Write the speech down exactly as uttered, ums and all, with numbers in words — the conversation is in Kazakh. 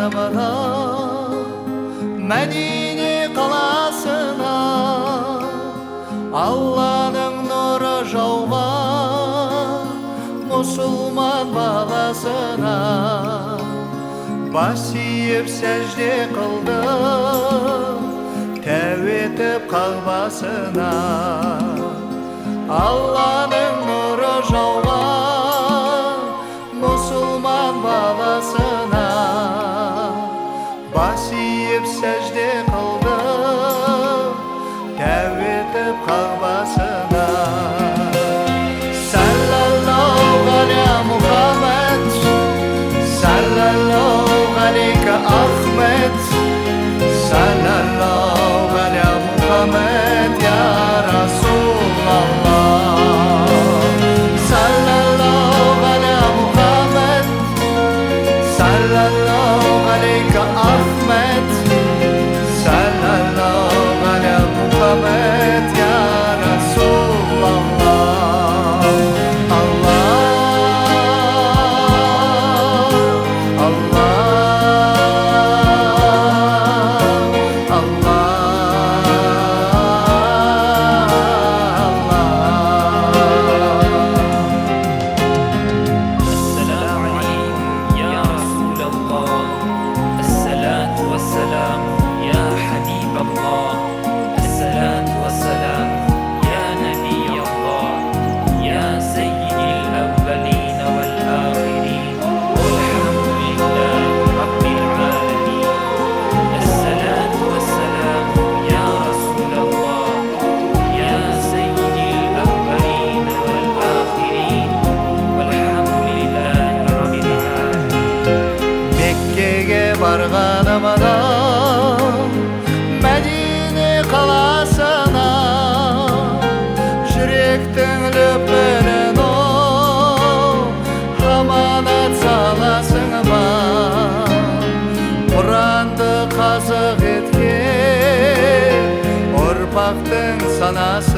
bayramına Medine kalasına Allah'ın nuru jauған Musulman balasına Бас иіп сәжде қылды тәубе етіп қағбасына Алланың нұры жауған мұсылман баласына бас иіп сәжде қылды тәубе етіп қағбасына Саллаллаху аля Мұхаммад Саллаллаху алейка Ахмед Саллаллаху аля Мұхаммад я Расулаллах Саллаллаху аля Мұхаммад Саллаллаху алейка Ахмед Саллаллаху аля Мұхаммад я Расулаллах Барғанымда Мәдине қаласына жүректің лүпілін аманат саласың ба Құранды қазық еткен ұрпақтың санасы